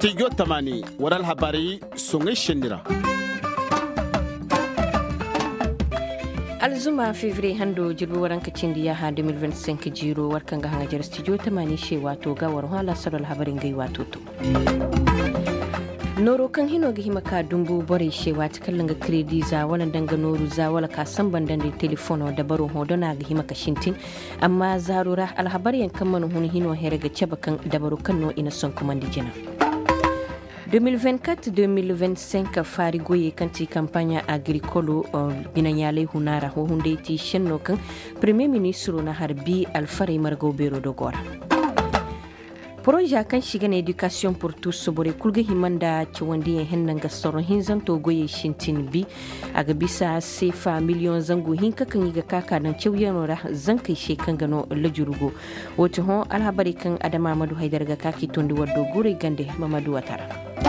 Studio Tamani waral habari songe shendira. Alzuma février hando jirbi waranka cindiya ha 2025 jiro warkanga hanga jar studio Tamani she wato ga war hala sadal habarin gai wato to. Noro kan hino ga himaka dumbu bore she wata kallanga kredi za wala danga noru za wala ka samban da telefono da baro hodona ga himaka shintin amma zarura alhabariyan kan manu hun hino here ga cabakan da baro kan no ina son komandi jina. 2024-2025 fari goye kanti kampanya agricolo binanyale hunara ho hunde ti shenno kan premier ministre na harbi alfare margo bero dogora. Projet kan shiga na education pour tous sobore kulga himanda ciwandi hennan ga soron hinzan to goye shintin bi aga bisa sefa miliyon zango hinka kan yiga kaka nan ciwyano ra zankai shekan gano lajurugo wato ho alhabari kan adama madu haidar ga kaki tondi waddo gure gande mamadu watara.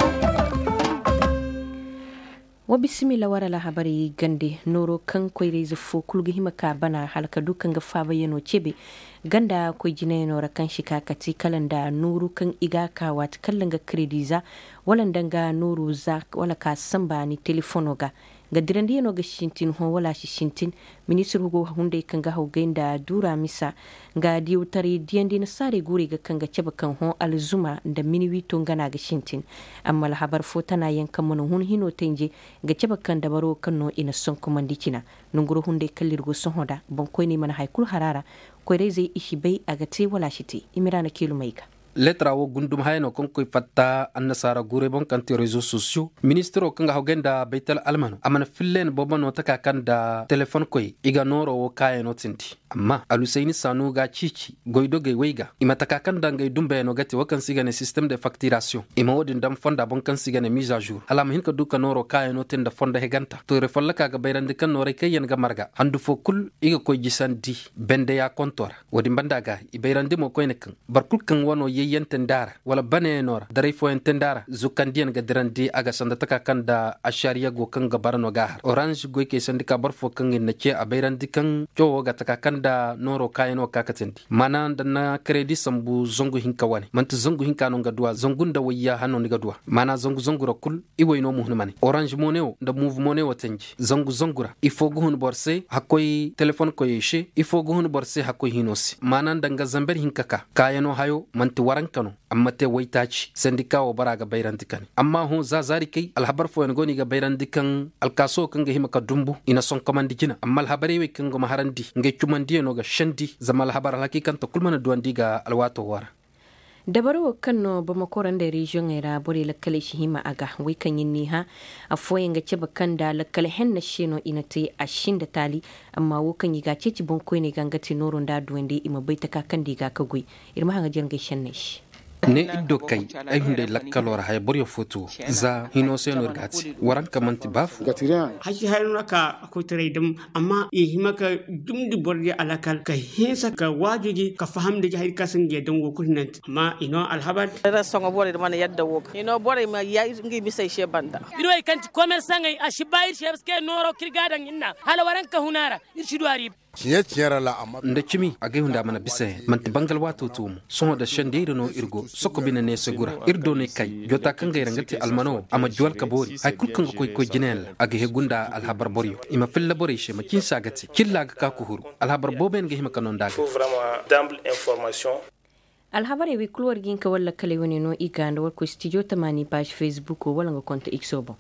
Wa bismillah wara la habari gande noro kan koyre zufo kulga himaka bana halka dukan ga faba yano cebe ganda ko jine no rakan shika kati kalanda nuru kan igaka wat kallanga krediza wala danga nuru za wala ka samba ni telefono ga dirandi no ga shintin ho wala shi shintin minister hugo hunde kan ga hawgenda dura misa ga diutari diandi na sare guri ga kan ga ceba kan ho alzuma da miniwi to ngana ga shintin amma la habar fota na yankan mun hun hino tenje ga ceba kan da baro kan no ina son komandikina nunguru hunde kallirgo son hoda bon koy ni mana haykul harara ko reze ishi bai aga te wala shiti imirana kilu maika letra wo gundum hayno kon koy fatta annasara gure bon kanti réseaux sociaux ministro kanga hogenda baital almano amana fillen bobono taka kanda telephone koy iga noro wo kayeno tinti amma alusaini sanu ga cici goydo ge weiga imataka kanda ngay dumbe no gati wakan sigane système de facturation ima wodin dam fonda bon kan sigane mise à jour alama hin ko duka noro kayeno tinda fonda heganta to refalla kaga bayrande kan nore kayen ga marga handu fo kul iga koy jisandi bende ya kontora wodi bandaga ibayrande mo koyne kan barkul kan wono yenten dara wala bane nora dare fo enten dara zukandian ga dirandi aga sanda taka kanda ashariya go kan ga barano gahar orange go ke sandika barfo kan ne ce a bayrandi kan jowo ga taka kanda noro kayeno kakatendi mana dana credit sambu zongu hinka wani mantu zongu hinka no ga duwa zongunda wayya hanon ga duwa mana zongu rakul iwoyno muhnu mani orange moneo da move moneo tenji zongura ifo go hun borse hakoy telephone ko yeshe ifo go hun borse hakoy hinosi mana danga zamber hinka ka kayeno hayo mantu kano amma te waitaci sandika wa baraga bayrandikan amma hu zazari kai alhabar fo ngoni ga bayrandikan alkaso kan ga himaka dumbu ina son komandikina amma alhabari we kan go maharandi nge cumandi no ga shandi zamal habar hakikan to kulmana duwandi ga alwato wara dabaro kanno bamakoran da region era bore lakkale shi hima aga wai kan yin ha afoyen ga ce bakan da lakkale henna shino ina te ashin da tali amma wo kan yiga ce ci bon koine gangati noron da duwande ima baita ka kan diga ka gui irma hanga jirga shanne shi ne iddo kai ay hunde lakkalora hay boryo foto za hino seno gati waran kamanti bafu haji hayno ka ko tare dum amma e himaka dumdi borje alakal ka hesa ka wajuji ka fahamde hay kasan ge dango kunnant amma ino alhabat ra songo bore de man yadda wok ino bore ma yayi ngi misay she banda ido ay kanti commerçant ay ashibayir shebske noro kirgadan inna hala waran ka hunara irshiduari ciyara la amma nda cimi a gayunda mana bise manti bangal wato tum so da shande no irgo soko bina ne segura irdo ne kai jota kan gayra ngati almano ama jwal kabori hay kulkan ko jinel aga he gunda alhabar boryo ima filla bori she makin sagati killa ga ka kuhuru alhabar boben ga hima kanon daga vraiment d'ample information alhabari wi kulwar ginka walla kale woni no iganda war ko studio Tamani page facebook wala ngo konta xobo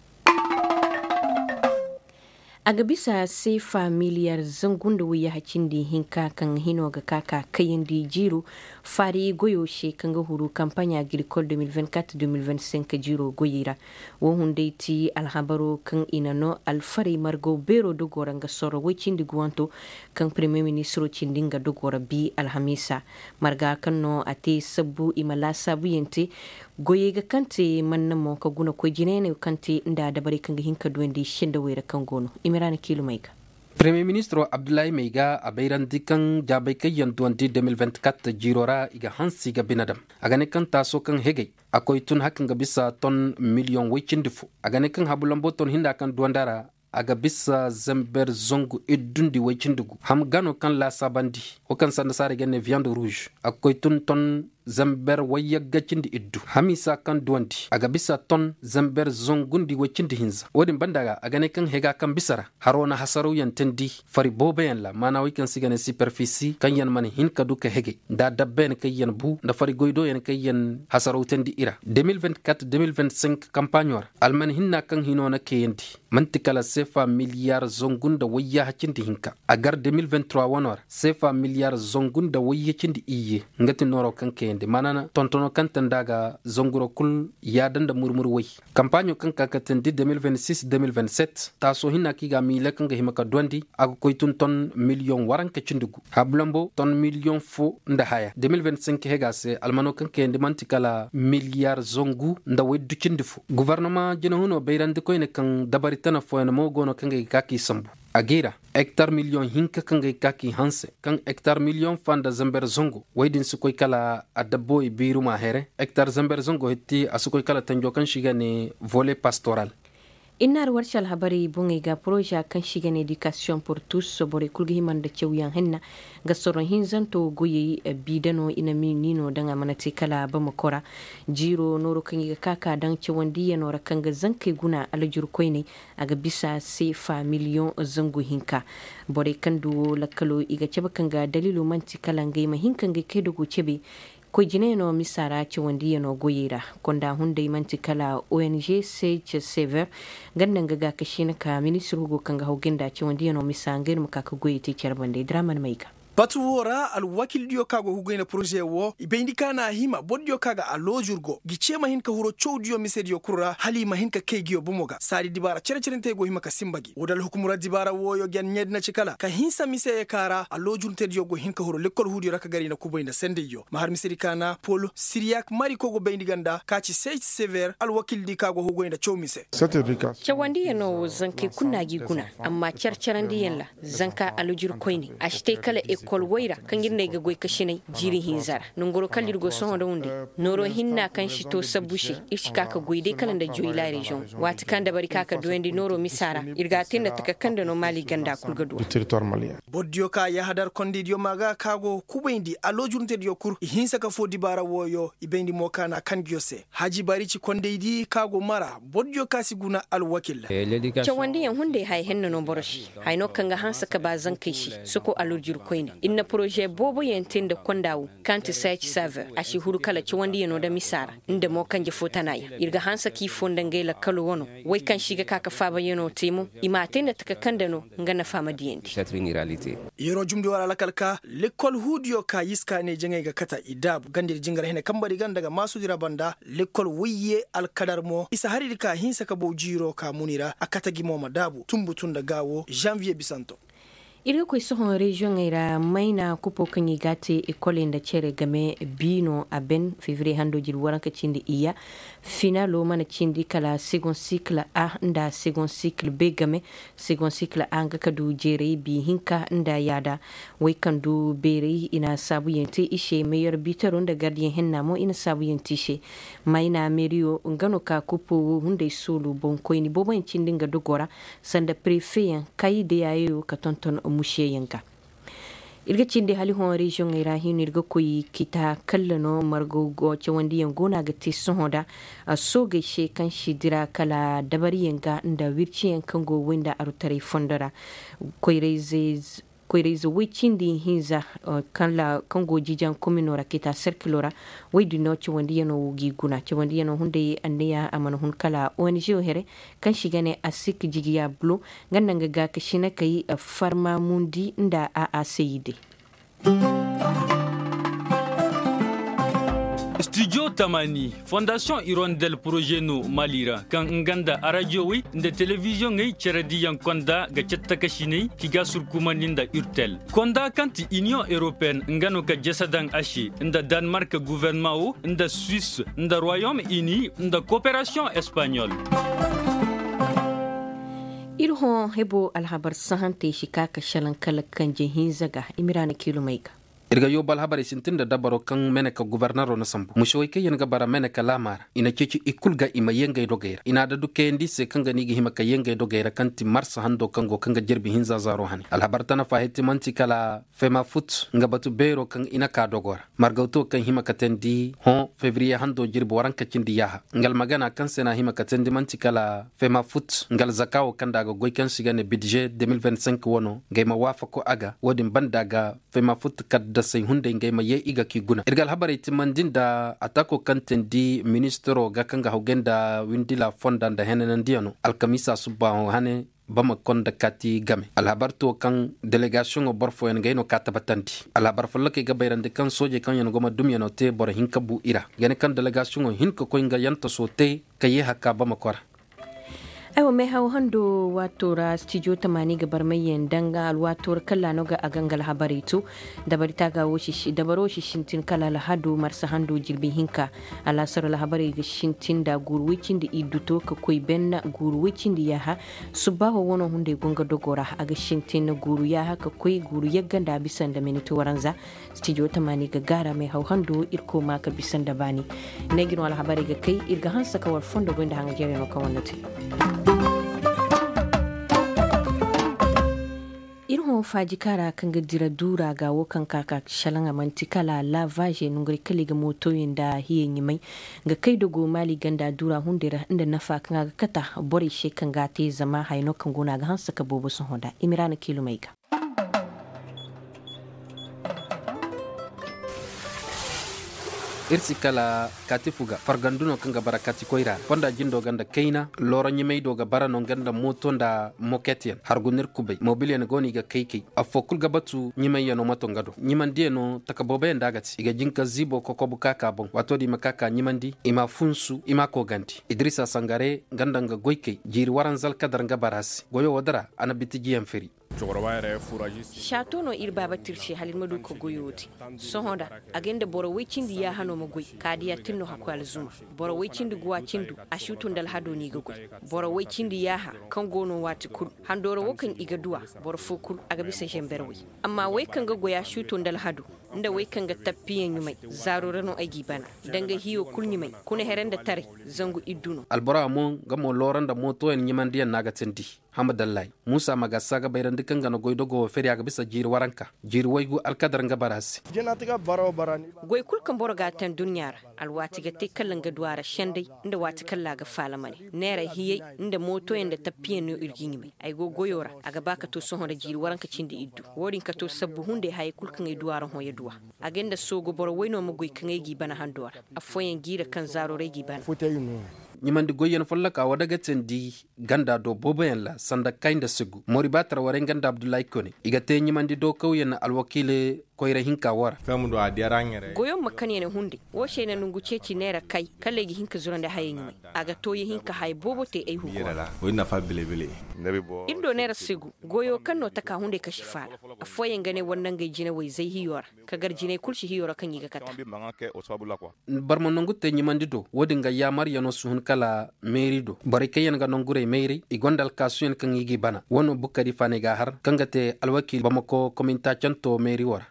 aga bisa sai familiyar zangun da wuya hacin da hinka kan hino ga kaka kayan da jiro fari goyo she kan ga huru kampanya agricole 2024-2025 jiro goyira wohun da ti alhabaro kan inano alfari margo bero dogoran ga soro wacin da guwanto kan premier ministro cindinga dogora bi alhamisa marga kan no ate sabu imala sabu yente goye ga kante manna mo ka guna ko jinene kante nda da bare kan ga hinka duwandi shinda wera kan gono imirana kilo maika Premier Ministro Abdoulaye Meiga a bayran dikan jabai kayan 2024 jirora iga hansi ga binadam agane kan taso kan hege akoy tun hakan ga bisa ton miliyon wicin difu agane kan habulambo ton hinda kan duandara aga bisa zamber zongu edundi wicin dugu ham gano kan la sabandi o kan sanda sare gene viande rouge akoy tun ton zamber wayagga cindi iddu hamisa kan duwandi aga bisa ton zamber zongundi wacindi hinza wodin bandaga agane kan hega kan bisara harona hasaru yantendi fari bobayan la mana wikan sigane superficie kan yan man hin kaduka hege da dabben kayan bu da fari goido yan kayan hasaru tendi ira 2024-2025 campagne war alman hinna kan hinona keyendi mantikala sefa miliyar zongunda wayya hacindi hinka agar 2023 wanwar sefa miliyar zongunda wayya cindi iye ngati noro kan keyende manana tontono kan tandaga zonguro kul yadanda murmur way campagne kan kakatendi 2026-2027 taso hinna kiga mile kan ga himaka dondi aga koytun ton million waran ka cindugu hablambo ton million fo nda haya 2025 hega se almano kan keyende mantikala miliyar zongu nda weddu cindifu gouvernement jeno huno beyrande koyne kan dabari tana foyana mo gono kan ga kaki sambu agira hectare million hinka kan ga kaki hanse kan hectare million fanda zamber zongo waydin su koy kala adabo e biru ma here hectare zamber zongo hetti asukoy kala tanjo kan shiga ne volet pastoral inar warshal habari bunga ga projet kan shiga ne education pour tous sobore kulgi himanda cewyan henna ga soron hinzan to goyi bidano ina minino danga manati kala ba makora jiro noro kan ga kaka dan cewandi ya nora kan ga zankai guna alajur koine aga bisa sefa million zango hinka bore kan du lakalo iga ceba kan ga dalilu manti kala ngai ma hinkan ga kedo go cebe ko jineno misara ci wandi yano goyira konda hunde manti kala ONG Sage Sever gannan ga kashi ka ministru go kanga hogenda ci wandi yano misangir maka ka goyi ti charbande draman maika batuwora alwakil diyo kago hugayna projet wo ibendi kana hima boddiyo kaga alojurgo gicema hinka huro chowdiyo misediyo kurra halima hinka kaygiyo bumoga sadi dibara cerecerente go hima ka simbagi wodal hukumura dibara wo yo gyan nyedna cikala ka hinsa miseye kara alojurte diyo go hinka huro lekkol hudiyo raka gari na kuboyna sendeyo mahar misedi kana pol siriak mari kogo bendi ganda kaci Sage Sever alwakil di kago hugayna chowmise chawandi yano zanke kunagi guna amma cercerandi yalla zanka alojur koyni ashte kala ekol waira kan girne ga goy kashinai jiri hinzara nungoro kalir go son da wunde noro hinna kan shi to sabushi ishka ka goyde kalan da joyla region wati kan da bari kaka doendi noro misara irgatin da takakkan da no mali ganda kulgado territoire malien boddio ka ya hadar kondi dio maga kago kubendi alojunte dio kur hinsa ka fodi bara woyo ibendi mokana kan gyose haji bari ci kondeidi kago mara boddio ka siguna alwakil chawandi yan hunde hay henno no boroshi hay no kanga hansa ka bazan kai shi suko alojur koyne inna projet bobo yentin da kondawu kanti Sage Sever ashi huru kala ci wandi yano da misara inda mo kanje fotanaya irga hansa ki fonda ngela kalo wono wai kan shiga kaka faba yano temu imate da takakkan da no ngana fama diyendi yero jumdi wala lakalka lekol hudiyo ka yiska ne jenge ga kata idab gandir jingar hene kambari ganda ga masu dira banda lekol wiye alkadar mo isa hariri ka hinsa ka bojiro ka munira akata gimo madabu tumbutun da gawo janvier bisanto irga koy sohon region ira maina kupo kanyi gate ekole da cere game bino aben février hando jir waranka cindi iya finalo mana cindi kala second cycle a nda second cycle B game second cycle a nga kadu jere bi hinka nda yada wai kandu bere ina sabu yente ishe mayor bitaron da gardien henna mo ina sabu yente she maina merio ngano ka kupo hunde sulu bon koyni bobo cindi nga dogora sanda prefet kai de ayo ka tonton mushe yanka irga cinde hali hon region ira hin irga koyi kita kallano margo go cewandi yangona ga tisun hoda so ga she kan shidira kala dabari yanga nda wirci yankan go wanda arutare fondara koireze wicindi hinza kanla kango jijan kominora kita circulora waydu no cewandi yano wugi guna cewandi yano hunde anniya amana hun kala ONG here kan shigane asik jigiya blu gannan ga kashina kai farma mundi nda a sayide Studio Tamani, Fondation Hirondelle Projet no Malira, kan nganda radio wi nda television ngai cheradi yang konda ga chetta kashini kiga surkumaninda urtel. Konda kanti Union Européenne ngano ka jasadang ashi nda Danemark gouvernement o nda Suisse nda Royaume-Uni nda coopération espagnole. Irho hebo alhabar sahante shikaka shalan kala kan jehin zaga imirana kilomaika. irga yo bal habari sintin da dabaro kan meneka gubernaro na sambu mushoy ke yen ga bara meneka lamar ina keki ikulga ima yengay dogeira ina da duke ndi se kan ga nigi hima ka yengay dogeira kanti marsa hando kango kan ga jerbi hinza zaro hani al habartana fahiti manti kala fema foot nga batu bero kan ina ka dogora margauto kan hima ka tendi hon fevrier hando jirbo waran ka cindi yaha ngal magana kan sena hima ka tendi manti kala fema foot ngal zakawo kan daga goy kan sigane budget 2025 wono ngayma wafa ko aga wodin bandaga fema foot kadda sai hunde ngayma ye iga ki guna irgal habari timandin da atako kan tendi ministero ga kan ga hogenda windila fonda da henan diano alkamisa subba hane bama konda kati game alhabarto kan delegation o borfo en gayno katabatanti alhabar fallake ga bayrande kan soje kan yan goma dum yano te bor hinka bu ira gane kan delegation o hinka ko nga yanto sote kaye hakka bama kora aiwa mai hau hando wato ra studio 80 gabar mai danga alwato kala no ga agangal habaritu da bari ta ga woshi da baro shi shintin kala la hado marsa hando jirbi hinka ala sar la habari ga shintin da gurwicin da iduto ka koi benna gurwicin da yaha subaho wono hunde gonga dogora aga shintin na guru yaha ka koi guru yaganda bisan da minito waranza studio 80 ga gara mai hau hando irko ma ka bisan da bani ne gino al habari ga kai irga hansa ka war fondo gonda hanga jere no ka wonnati irho faji kara kan gadira dura ga wokan kaka shalanga mantikala lavage nungri kali ga motoyin da hiyen yimai ga kai da gomali ganda dura hundira inda nafa kan ga kata bori shekan ga te zama haino kan gona ga hansa ka bobo sun hoda imirana kilometer irsi kala katifuga farganduno kanga barakati koira fonda jindo ganda keina loro nyimei do ga barano ganda moto nda moketien hargunir kubay mobilien goni ga keiki afokul gabatu nyimei yano mato ngado nyimandie no takabobe ndagati iga jinka zibo kokobu kaka bon watodi makaka nyimandi ima funsu ima koganti idrisa sangare ganda nga goike jiri waranzal kadar nga barasi goyo wadara anabiti jiyamferi shato no irba batirshi halin madu ko goyoti sohonda agenda boro wicindi ya hano magoi kadiya tinno hakwal zuma boro wicindi guwa cindu ashutun dal hado ni gogo boro wicindi ya ha kan gono wati kul handoro wokan igaduwa boro fukul aga bisa jemberwi amma wai kan ga goya shutun dal hado inda wai kan ga tappiyen yumai zaro rano agi bana danga hiyo kulni mai kuna herenda tare zangu iduno albora mon gamo loranda moto en nyimandiyan naga tendi hamadallai musa magasa ga bayran dikan ga goydo go feri aga bisa jiri waranka jiri waygu alkadar nga barasi jenatiga baro barani goy kulkan borga tan dunyar alwati ga te kallan ga duwara shandai inda wati kalla ga falamane nera hiyai inda moto yanda tappiyen no irgini mai ay go goyora aga baka to son da jiri waranka cindi iddu wodin ka to sabbu hunde hay kulkan ay duwara ho ya duwa agenda sogo boro wayno mo goy kan ay gi bana handora afoyen gira kan zaro regi bana nyimandi goyen follaka wadaga tendi ganda do bobayen la sanda kainda segu mori batar waren ganda abdullahi kone igate nyimandi do kawyen alwakile koyra hinka wara famudo a diarangere goyon makani ne hunde wo shene nungu ceci nera kai kalle gi hinka zurande hayen mai aga toyi hinka hay bobo te ay huko yera wonna fa bele indo nera segu goyo kanno taka hunde kashi fara afoyen gane wannan gai jine wai zai hiyora kagar jine kulshi hiyora kan yiga kata barmo nungu te nyimandi do wodinga yamar yano suhun kala mairie do bari kayen ga nongure mairie igondal kasuyen kan yigi bana wono bukari fane ga har kangate alwakil bamako kominta chanto mairie wara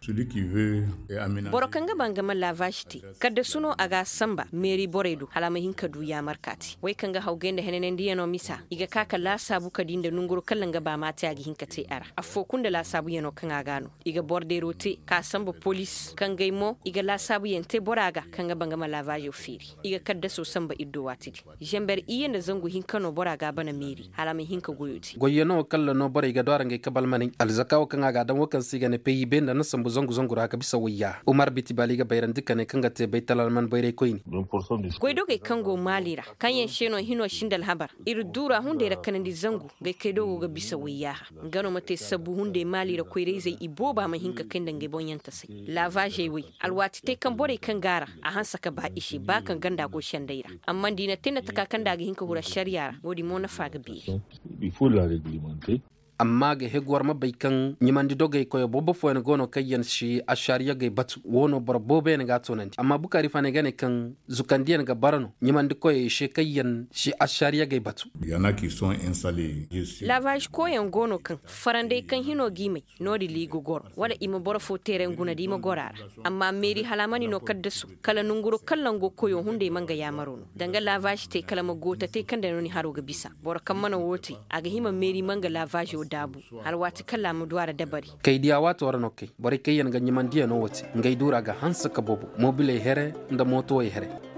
boro kanga bangama lavashti kadda suno aga samba mairie boredo halama hinka du ya markati wai kanga haugenda henenen diyano misa iga kaka la sabu kadinda nunguru kallanga ba mata agi hinka te ara afokunda la sabu yano kanga gano iga bordero te ka samba police kanga imo iga la sabu yente boraga kanga bangama lavajo firi iga kadda so samba iddo watidi jember iyenda zangu hinka no boraga bana mairie halama hinka goyoti goyeno kala no bora iga dorange kabal mani alzakaw kanga ga dan wakan sigane peyi benda na sambu zangu raka bisa wayya umar biti baliga bayran dikane kanga te baital man bayre koyni goydo ge kango malira kanyen sheno hino shindal habar iru dura hunde rakanandi zangu ge kedo ga bisa wayya ngano mate sabu hunde malira koyre zai iboba ma hinka kendange bonyanta sai lavage wi alwati te kan bore kan gara a hansa ka ba ishi ba kan ganda go shandaira amma dina tinda taka kanda ga hinka hura shari'a wodi mona faga bi il faut la réglementer. amma ga hegwar mabai kan nyimandi dogay ko bobo fo en gono kayen shi ashariya ga batu wono bor bobe en ga tonanti amma bukari fane gane kan zukandiyan ga barano nyimandi ko shi kayen shi ashariya ga batu yana qui sont installés lavage ko yan gono kan farande kan hino gime nodi ligo gor wala ima bor fo teren guna di ma gorara amma meri halamani no kaddasu kala nunguro kallan go koyo hunde manga yamarono danga lavage te kala ma gota te kan da noni haro ga bisa bor kan mana woti aga hima meri manga lavage o dabu har wati kala mu duwara dabari kai diya wato warano kai bari kayen ga nyimandiya no woti ngai dura ga hansa ka bobo mobile here nda moto here